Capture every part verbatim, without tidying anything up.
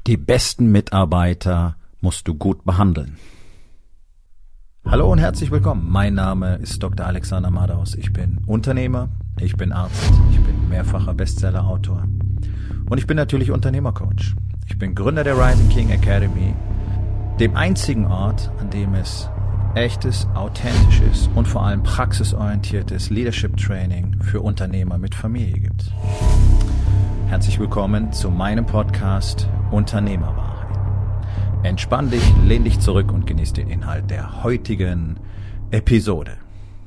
Die besten Mitarbeiter musst du gut behandeln. Hallo und herzlich willkommen. Mein Name ist Doktor Alexander Madaus. Ich bin Unternehmer, ich bin Arzt, ich bin mehrfacher Bestseller-Autor und ich bin natürlich Unternehmercoach. Ich bin Gründer der Rising King Academy, dem einzigen Ort, an dem es echtes, authentisches und vor allem praxisorientiertes Leadership Training für Unternehmer mit Familie gibt. Herzlich willkommen zu meinem Podcast Unternehmerwahrheit. Entspann dich, lehn dich zurück und genieß den Inhalt der heutigen Episode.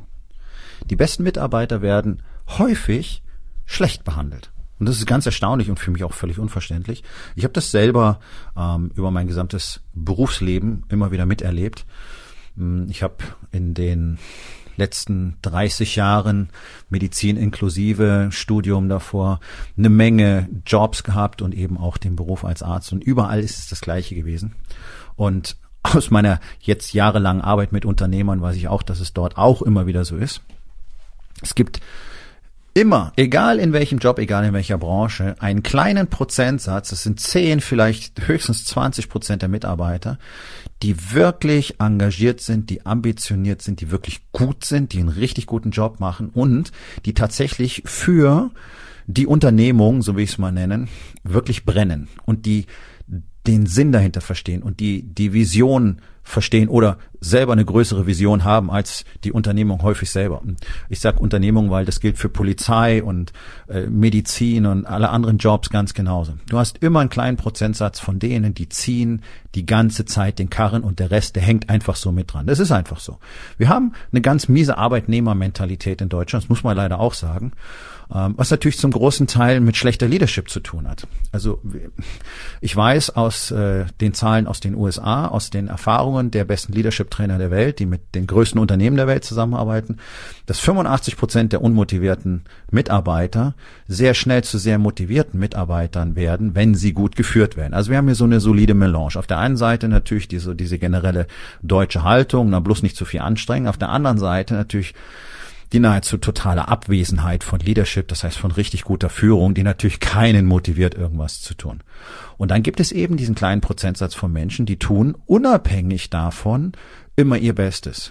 Die besten Mitarbeiter werden häufig schlecht behandelt. Und das ist ganz erstaunlich und für mich auch völlig unverständlich. Ich habe das selber ähm, über mein gesamtes Berufsleben immer wieder miterlebt. Ich habe in den letzten dreißig Jahren Medizin inklusive Studium davor eine Menge Jobs gehabt und eben auch den Beruf als Arzt. Und überall ist es das Gleiche gewesen. Und aus meiner jetzt jahrelangen Arbeit mit Unternehmern weiß ich auch, dass es dort auch immer wieder so ist. Es gibt immer, egal in welchem Job, egal in welcher Branche, einen kleinen Prozentsatz, das sind zehn, vielleicht höchstens zwanzig Prozent der Mitarbeiter, die wirklich engagiert sind, die ambitioniert sind, die wirklich gut sind, die einen richtig guten Job machen und die tatsächlich für die Unternehmung, so will ich es mal nennen, wirklich brennen und die den Sinn dahinter verstehen und die die Vision verstehen oder selber eine größere Vision haben als die Unternehmung häufig selber. Ich sage Unternehmung, weil das gilt für Polizei und äh, Medizin und alle anderen Jobs ganz genauso. Du hast immer einen kleinen Prozentsatz von denen, die ziehen die ganze Zeit den Karren und der Rest, der hängt einfach so mit dran. Das ist einfach so. Wir haben eine ganz miese Arbeitnehmermentalität in Deutschland, das muss man leider auch sagen, ähm, was natürlich zum großen Teil mit schlechter Leadership zu tun hat. Also ich weiß aus äh, den Zahlen aus den U S A, aus den Erfahrungen der besten Leadership-Trainer der Welt, die mit den größten Unternehmen der Welt zusammenarbeiten, dass fünfundachtzig Prozent der unmotivierten Mitarbeiter sehr schnell zu sehr motivierten Mitarbeitern werden, wenn sie gut geführt werden. Also wir haben hier so eine solide Melange. Auf der einen Seite natürlich diese, diese generelle deutsche Haltung, na bloß nicht zu viel anstrengen. Auf der anderen Seite natürlich die nahezu totale Abwesenheit von Leadership, das heißt von richtig guter Führung, die natürlich keinen motiviert, irgendwas zu tun. Und dann gibt es eben diesen kleinen Prozentsatz von Menschen, die tun unabhängig davon immer ihr Bestes.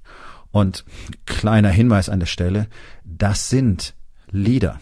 Und kleiner Hinweis an der Stelle, das sind Leader.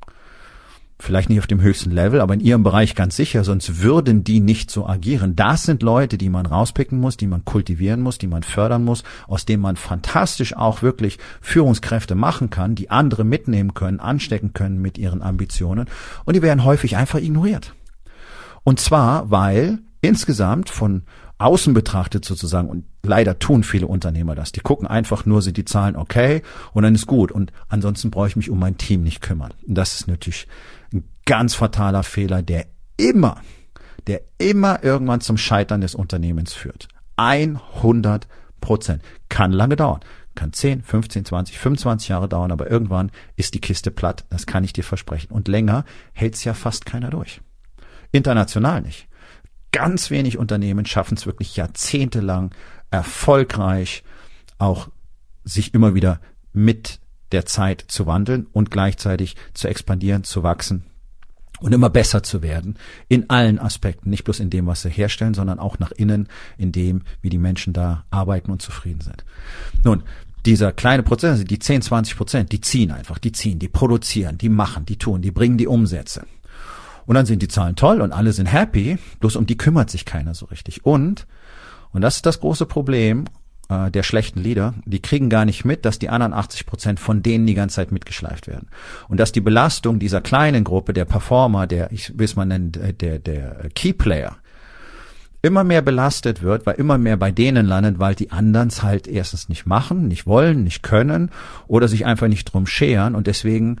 Vielleicht nicht auf dem höchsten Level, aber in ihrem Bereich ganz sicher, sonst würden die nicht so agieren. Das sind Leute, die man rauspicken muss, die man kultivieren muss, die man fördern muss, aus denen man fantastisch auch wirklich Führungskräfte machen kann, die andere mitnehmen können, anstecken können mit ihren Ambitionen. Und die werden häufig einfach ignoriert. Und zwar, weil insgesamt von außen betrachtet sozusagen, und leider tun viele Unternehmer das, die gucken einfach nur, sind die Zahlen okay und dann ist gut und ansonsten brauche ich mich um mein Team nicht kümmern. Und das ist natürlich ein ganz fataler Fehler, der immer, der immer irgendwann zum Scheitern des Unternehmens führt. hundert Prozent. Kann lange dauern. Kann zehn, fünfzehn, zwanzig, fünfundzwanzig Jahre dauern, aber irgendwann ist die Kiste platt. Das kann ich dir versprechen. Und länger hält's ja fast keiner durch. International nicht. Ganz wenig Unternehmen schaffen es wirklich jahrzehntelang erfolgreich, auch sich immer wieder mit der Zeit zu wandeln und gleichzeitig zu expandieren, zu wachsen und immer besser zu werden in allen Aspekten, nicht bloß in dem, was sie herstellen, sondern auch nach innen, in dem, wie die Menschen da arbeiten und zufrieden sind. Nun, dieser kleine Prozent, die zehn, zwanzig Prozent, die ziehen einfach, die ziehen, die produzieren, die machen, die tun, die bringen die Umsätze. Und dann sind die Zahlen toll und alle sind happy, bloß um die kümmert sich keiner so richtig. Und, und das ist das große Problem äh, der schlechten Leader, die kriegen gar nicht mit, dass die anderen achtzig Prozent von denen die ganze Zeit mitgeschleift werden. Und dass die Belastung dieser kleinen Gruppe, der Performer, der, ich will es mal nennen, der, der Key Player, immer mehr belastet wird, weil immer mehr bei denen landet, weil die anderen es halt erstens nicht machen, nicht wollen, nicht können oder sich einfach nicht drum scheren und deswegen,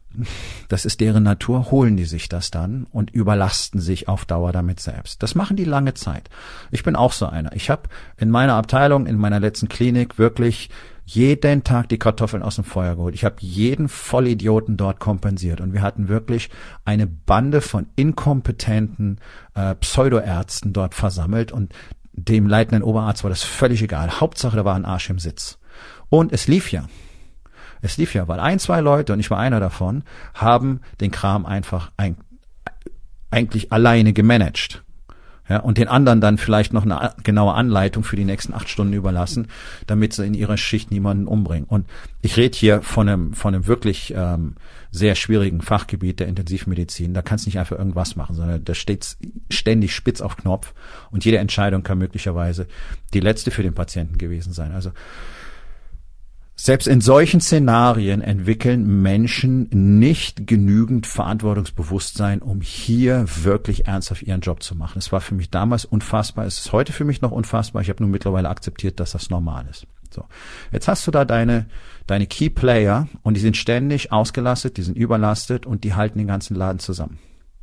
das ist deren Natur, holen die sich das dann und überlasten sich auf Dauer damit selbst. Das machen die lange Zeit. Ich bin auch so einer. Ich habe in meiner Abteilung, in meiner letzten Klinik wirklich jeden Tag die Kartoffeln aus dem Feuer geholt. Ich habe jeden Vollidioten dort kompensiert und wir hatten wirklich eine Bande von inkompetenten äh, Pseudoärzten dort versammelt und dem leitenden Oberarzt war das völlig egal. Hauptsache, da war ein Arsch im Sitz. Und es lief ja. Es lief ja, weil ein, zwei Leute, und ich war einer davon, haben den Kram einfach ein, eigentlich alleine gemanagt. Ja, und den anderen dann vielleicht noch eine genaue Anleitung für die nächsten acht Stunden überlassen, damit sie in ihrer Schicht niemanden umbringen. Und ich rede hier von einem, von einem wirklich ähm, sehr schwierigen Fachgebiet der Intensivmedizin. Da kannst du nicht einfach irgendwas machen, sondern da steht ständig spitz auf Knopf und jede Entscheidung kann möglicherweise die letzte für den Patienten gewesen sein. Also selbst in solchen Szenarien entwickeln Menschen nicht genügend Verantwortungsbewusstsein, um hier wirklich ernsthaft ihren Job zu machen. Es war für mich damals unfassbar, es ist heute für mich noch unfassbar. Ich habe nun mittlerweile akzeptiert, dass das normal ist. So, jetzt hast du da deine deine Key Player und die sind ständig ausgelastet, die sind überlastet und die halten den ganzen Laden zusammen.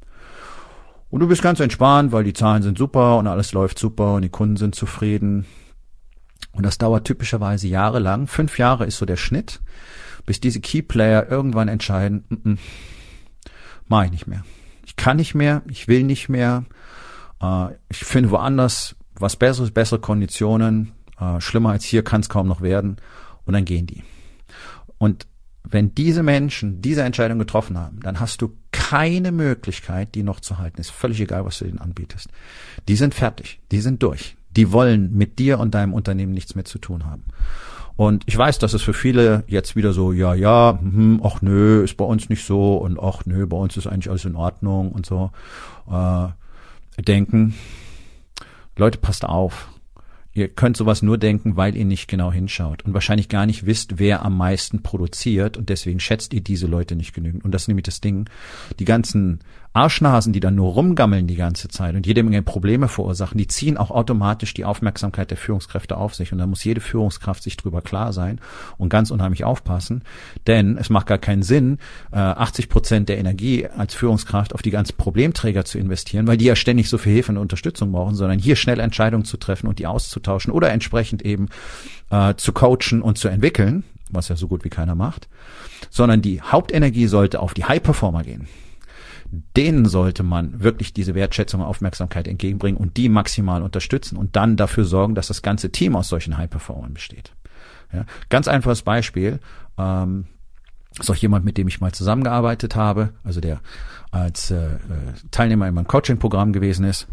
Und du bist ganz entspannt, weil die Zahlen sind super und alles läuft super und die Kunden sind zufrieden. Und das dauert typischerweise jahrelang. Fünf Jahre ist so der Schnitt, bis diese Key-Player irgendwann entscheiden, mm -mm, mach ich nicht mehr. Ich kann nicht mehr, ich will nicht mehr. Äh, ich finde woanders was Besseres, bessere Konditionen. Äh, schlimmer als hier kann es kaum noch werden. Und dann gehen die. Und wenn diese Menschen diese Entscheidung getroffen haben, dann hast du keine Möglichkeit, die noch zu halten. Ist völlig egal, was du denen anbietest. Die sind fertig, die sind durch. Die wollen mit dir und deinem Unternehmen nichts mehr zu tun haben. Und ich weiß, dass es für viele jetzt wieder so, ja, ja, hm, ach nö, ist bei uns nicht so und ach nö, bei uns ist eigentlich alles in Ordnung und so äh, denken. Leute, passt auf. Ihr könnt sowas nur denken, weil ihr nicht genau hinschaut und wahrscheinlich gar nicht wisst, wer am meisten produziert und deswegen schätzt ihr diese Leute nicht genügend. Und das ist nämlich das Ding. Die ganzen Arschnasen, die dann nur rumgammeln die ganze Zeit und jede Menge Probleme verursachen, die ziehen auch automatisch die Aufmerksamkeit der Führungskräfte auf sich und da muss jede Führungskraft sich drüber klar sein und ganz unheimlich aufpassen, denn es macht gar keinen Sinn, achtzig Prozent der Energie als Führungskraft auf die ganzen Problemträger zu investieren, weil die ja ständig so viel Hilfe und Unterstützung brauchen, sondern hier schnell Entscheidungen zu treffen und die auszutauschen oder entsprechend eben äh, zu coachen und zu entwickeln, was ja so gut wie keiner macht, sondern die Hauptenergie sollte auf die High-Performer gehen. Denen sollte man wirklich diese Wertschätzung und Aufmerksamkeit entgegenbringen und die maximal unterstützen und dann dafür sorgen, dass das ganze Team aus solchen High-Performern besteht. Ja, ganz einfaches Beispiel, ähm, ist auch jemand, mit dem ich mal zusammengearbeitet habe, also der als äh, Teilnehmer in meinem Coaching-Programm gewesen ist.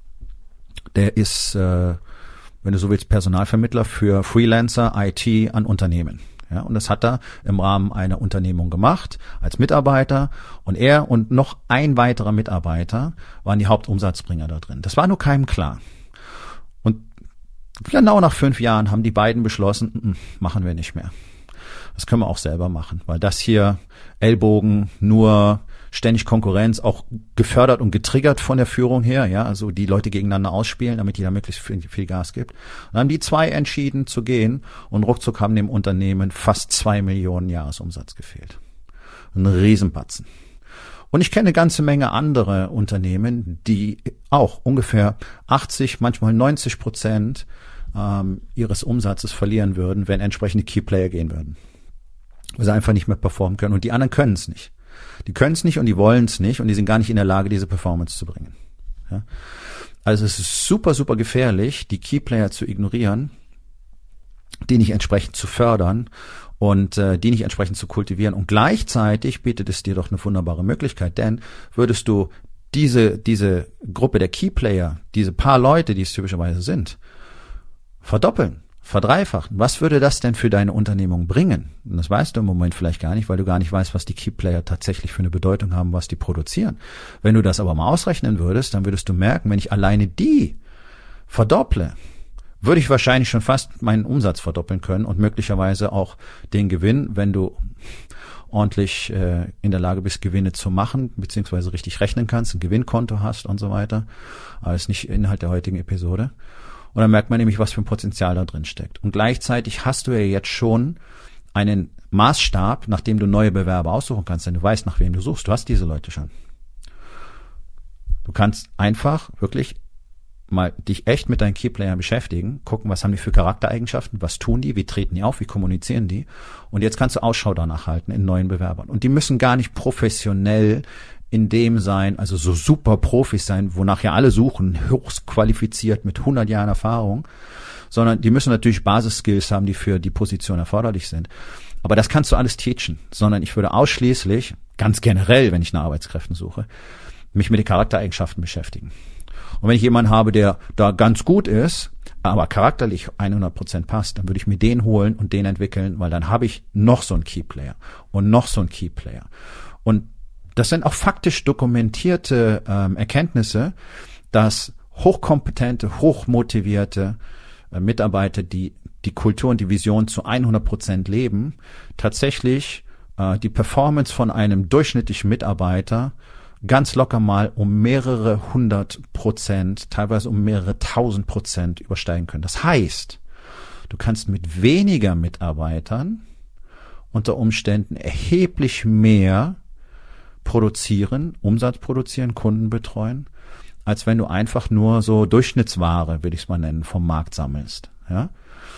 Der ist, äh, wenn du so willst, Personalvermittler für Freelancer, I T an Unternehmen. Ja, und das hat er im Rahmen einer Unternehmung gemacht als Mitarbeiter und er und noch ein weiterer Mitarbeiter waren die Hauptumsatzbringer da drin. Das war nur keinem klar. Und genau nach fünf Jahren haben die beiden beschlossen, machen wir nicht mehr. Das können wir auch selber machen, weil das hier Ellbogen, nur ständig Konkurrenz, auch gefördert und getriggert von der Führung her, ja, also die Leute gegeneinander ausspielen, damit jeder möglichst viel, viel Gas gibt. Und dann haben die zwei entschieden zu gehen und ruckzuck haben dem Unternehmen fast zwei Millionen Jahresumsatz gefehlt. Ein Riesenbatzen. Und ich kenne eine ganze Menge andere Unternehmen, die auch ungefähr achtzig, manchmal neunzig Prozent ähm, ihres Umsatzes verlieren würden, wenn entsprechende Keyplayer gehen würden. Weil sie einfach nicht mehr performen können und die anderen können es nicht. Die können es nicht und die wollen es nicht und die sind gar nicht in der Lage, diese Performance zu bringen. Ja? Also es ist super, super gefährlich, die Keyplayer zu ignorieren, die nicht entsprechend zu fördern und äh, die nicht entsprechend zu kultivieren. Und gleichzeitig bietet es dir doch eine wunderbare Möglichkeit, denn würdest du diese diese Gruppe der Keyplayer, diese paar Leute, die es typischerweise sind, verdoppeln, verdreifachen. Was würde das denn für deine Unternehmung bringen? Und das weißt du im Moment vielleicht gar nicht, weil du gar nicht weißt, was die Keyplayer tatsächlich für eine Bedeutung haben, was die produzieren. Wenn du das aber mal ausrechnen würdest, dann würdest du merken, wenn ich alleine die verdopple, würde ich wahrscheinlich schon fast meinen Umsatz verdoppeln können und möglicherweise auch den Gewinn, wenn du ordentlich äh, in der Lage bist, Gewinne zu machen, beziehungsweise richtig rechnen kannst, ein Gewinnkonto hast und so weiter. Aber das ist nicht Inhalt der heutigen Episode. Und dann merkt man nämlich, was für ein Potenzial da drin steckt. Und gleichzeitig hast du ja jetzt schon einen Maßstab, nach dem du neue Bewerber aussuchen kannst, denn du weißt, nach wem du suchst. Du hast diese Leute schon. Du kannst einfach wirklich mal dich echt mit deinen Keyplayern beschäftigen, gucken, was haben die für Charaktereigenschaften, was tun die, wie treten die auf, wie kommunizieren die. Und jetzt kannst du Ausschau danach halten in neuen Bewerbern. Und die müssen gar nicht professionell in dem sein, also so super Profis sein, wonach ja alle suchen, höchst qualifiziert mit hundert Jahren Erfahrung, sondern die müssen natürlich Basisskills haben, die für die Position erforderlich sind. Aber das kannst du alles teachen, sondern ich würde ausschließlich, ganz generell, wenn ich nach Arbeitskräften suche, mich mit den Charaktereigenschaften beschäftigen. Und wenn ich jemanden habe, der da ganz gut ist, aber charakterlich hundert Prozent passt, dann würde ich mir den holen und den entwickeln, weil dann habe ich noch so einen Keyplayer und noch so einen Keyplayer. Und das sind auch faktisch dokumentierte ähm, Erkenntnisse, dass hochkompetente, hochmotivierte äh, Mitarbeiter, die die Kultur und die Vision zu hundert Prozent leben, tatsächlich äh, die Performance von einem durchschnittlichen Mitarbeiter ganz locker mal um mehrere hundert Prozent, teilweise um mehrere tausend Prozent übersteigen können. Das heißt, du kannst mit weniger Mitarbeitern unter Umständen erheblich mehr produzieren, Umsatz produzieren, Kunden betreuen, als wenn du einfach nur so Durchschnittsware, will ich es mal nennen, vom Markt sammelst. Ja?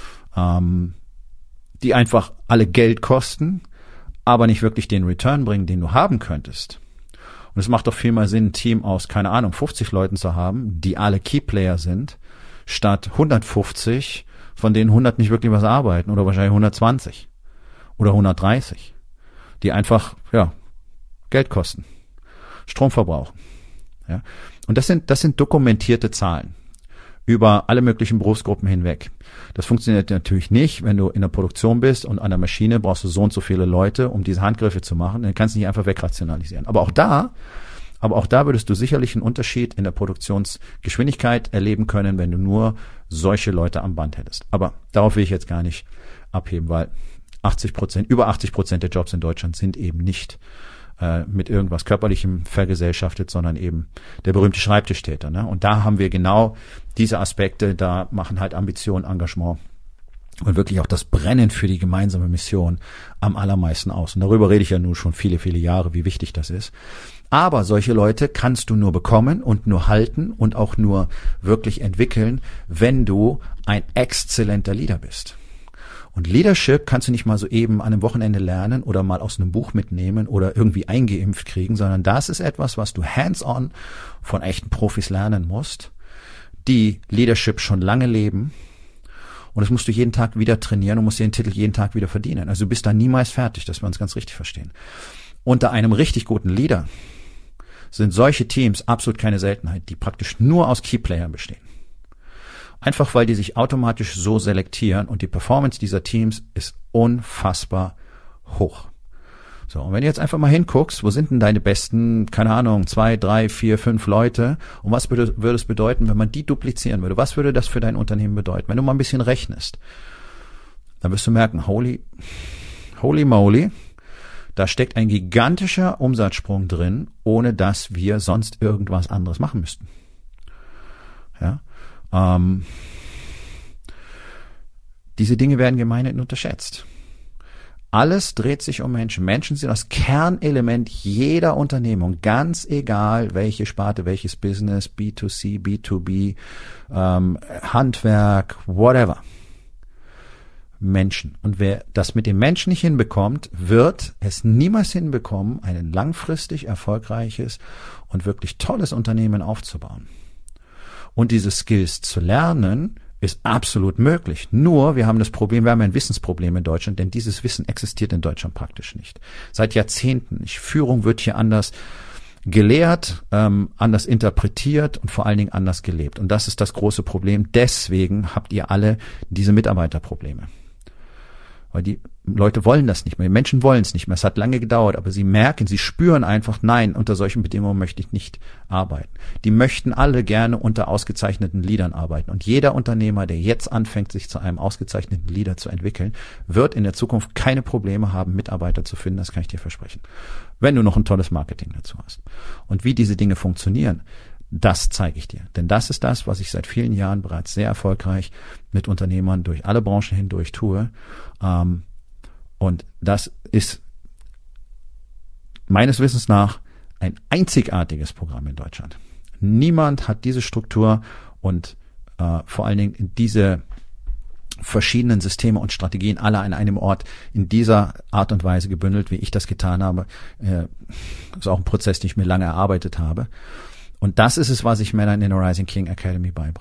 Ähm, die einfach alle Geld kosten, aber nicht wirklich den Return bringen, den du haben könntest. Und es macht doch viel mehr Sinn, ein Team aus, keine Ahnung, fünfzig Leuten zu haben, die alle Keyplayer sind, statt hundertfünfzig, von denen hundert nicht wirklich was arbeiten oder wahrscheinlich hundertzwanzig oder hundertdreißig, die einfach, ja, Geld kosten, Strom verbrauchen. Ja. Und das sind, das sind dokumentierte Zahlen über alle möglichen Berufsgruppen hinweg. Das funktioniert natürlich nicht, wenn du in der Produktion bist und an der Maschine brauchst du so und so viele Leute, um diese Handgriffe zu machen. Dann kannst du nicht einfach wegrationalisieren. Aber auch da, aber auch da würdest du sicherlich einen Unterschied in der Produktionsgeschwindigkeit erleben können, wenn du nur solche Leute am Band hättest. Aber darauf will ich jetzt gar nicht abheben, weil achtzig Prozent, über achtzig Prozent der Jobs in Deutschland sind eben nicht mit irgendwas Körperlichem vergesellschaftet, sondern eben der berühmte Schreibtischtäter. Ne? Und da haben wir genau diese Aspekte, da machen halt Ambition, Engagement und wirklich auch das Brennen für die gemeinsame Mission am allermeisten aus. Und darüber rede ich ja nun schon viele, viele Jahre, wie wichtig das ist. Aber solche Leute kannst du nur bekommen und nur halten und auch nur wirklich entwickeln, wenn du ein exzellenter Leader bist. Und Leadership kannst du nicht mal so eben an einem Wochenende lernen oder mal aus einem Buch mitnehmen oder irgendwie eingeimpft kriegen, sondern das ist etwas, was du hands-on von echten Profis lernen musst, die Leadership schon lange leben. Und das musst du jeden Tag wieder trainieren und musst den Titel jeden Tag wieder verdienen. Also du bist da niemals fertig, dass wir uns ganz richtig verstehen. Unter einem richtig guten Leader sind solche Teams absolut keine Seltenheit, die praktisch nur aus Keyplayern bestehen. Einfach weil die sich automatisch so selektieren und die Performance dieser Teams ist unfassbar hoch. So, und wenn du jetzt einfach mal hinguckst, wo sind denn deine besten, keine Ahnung, zwei, drei, vier, fünf Leute und was würde, würde es bedeuten, wenn man die duplizieren würde? Was würde das für dein Unternehmen bedeuten? Wenn du mal ein bisschen rechnest, dann wirst du merken, holy, holy moly, da steckt ein gigantischer Umsatzsprung drin, ohne dass wir sonst irgendwas anderes machen müssten. Ja. Ähm, diese Dinge werden gemeinhin unterschätzt. Alles dreht sich um Menschen. Menschen sind das Kernelement jeder Unternehmung, ganz egal welche Sparte, welches Business, B zwei C, B zwei B, ähm, Handwerk, whatever. Menschen. Und wer das mit den Menschen nicht hinbekommt, wird es niemals hinbekommen, ein langfristig erfolgreiches und wirklich tolles Unternehmen aufzubauen. Und diese Skills zu lernen, ist absolut möglich. Nur, wir haben das Problem, wir haben ein Wissensproblem in Deutschland, denn dieses Wissen existiert in Deutschland praktisch nicht. Seit Jahrzehnten. Führung wird hier anders gelehrt, ähm, anders interpretiert und vor allen Dingen anders gelebt. Und das ist das große Problem. Deswegen habt ihr alle diese Mitarbeiterprobleme. Weil die Leute wollen das nicht mehr. Die Menschen wollen es nicht mehr. Es hat lange gedauert, aber sie merken, sie spüren einfach, nein, unter solchen Bedingungen möchte ich nicht arbeiten. Die möchten alle gerne unter ausgezeichneten Leadern arbeiten. Und jeder Unternehmer, der jetzt anfängt, sich zu einem ausgezeichneten Leader zu entwickeln, wird in der Zukunft keine Probleme haben, Mitarbeiter zu finden. Das kann ich dir versprechen. Wenn du noch ein tolles Marketing dazu hast. Und wie diese Dinge funktionieren, das zeige ich dir. Denn das ist das, was ich seit vielen Jahren bereits sehr erfolgreich mit Unternehmern durch alle Branchen hindurch tue. Ähm, und das ist meines Wissens nach ein einzigartiges Programm in Deutschland. Niemand hat diese Struktur und äh, vor allen Dingen diese verschiedenen Systeme und Strategien alle an einem Ort in dieser Art und Weise gebündelt, wie ich das getan habe. Äh, das ist auch ein Prozess, den ich mir lange erarbeitet habe. Und das ist es, was ich Männern in der Rising King Academy beibringe.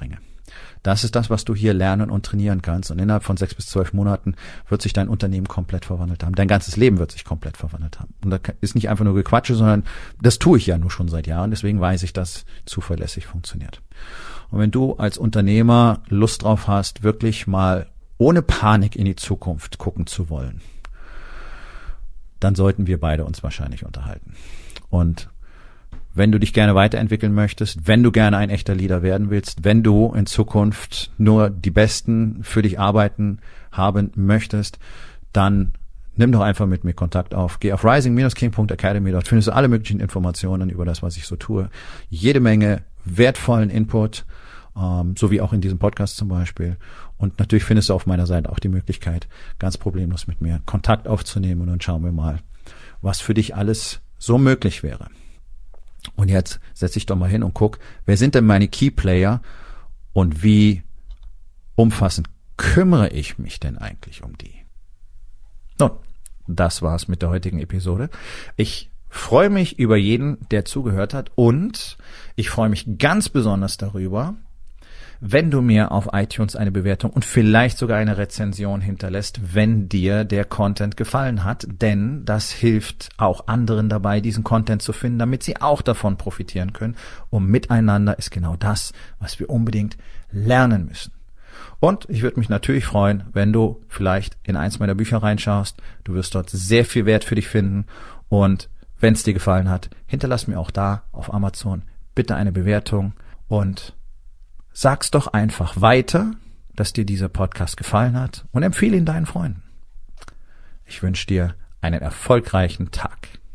Das ist das, was du hier lernen und trainieren kannst. Und innerhalb von sechs bis zwölf Monaten wird sich dein Unternehmen komplett verwandelt haben. Dein ganzes Leben wird sich komplett verwandelt haben. Und das ist nicht einfach nur Gequatsche, sondern das tue ich ja nur schon seit Jahren. Deswegen weiß ich, dass zuverlässig funktioniert. Und wenn du als Unternehmer Lust drauf hast, wirklich mal ohne Panik in die Zukunft gucken zu wollen, dann sollten wir beide uns wahrscheinlich unterhalten. Und wenn du dich gerne weiterentwickeln möchtest, wenn du gerne ein echter Leader werden willst, wenn du in Zukunft nur die Besten für dich arbeiten haben möchtest, dann nimm doch einfach mit mir Kontakt auf. Geh auf rising dash king punkt academy, dort findest du alle möglichen Informationen über das, was ich so tue. Jede Menge wertvollen Input, ähm, so wie auch in diesem Podcast zum Beispiel. Und natürlich findest du auf meiner Seite auch die Möglichkeit, ganz problemlos mit mir Kontakt aufzunehmen, und dann schauen wir mal, was für dich alles so möglich wäre. Und jetzt setz dich doch mal hin und guck, wer sind denn meine Key Player und wie umfassend kümmere ich mich denn eigentlich um die? Nun, das war's mit der heutigen Episode. Ich freue mich über jeden, der zugehört hat, und ich freue mich ganz besonders darüber, wenn du mir auf iTunes eine Bewertung und vielleicht sogar eine Rezension hinterlässt, wenn dir der Content gefallen hat, denn das hilft auch anderen dabei, diesen Content zu finden, damit sie auch davon profitieren können. Und miteinander ist genau das, was wir unbedingt lernen müssen. Und ich würde mich natürlich freuen, wenn du vielleicht in eins meiner Bücher reinschaust. Du wirst dort sehr viel Wert für dich finden, und wenn es dir gefallen hat, hinterlass mir auch da auf Amazon bitte eine Bewertung und sag's doch einfach weiter, dass dir dieser Podcast gefallen hat, und empfehle ihn deinen Freunden. Ich wünsche dir einen erfolgreichen Tag.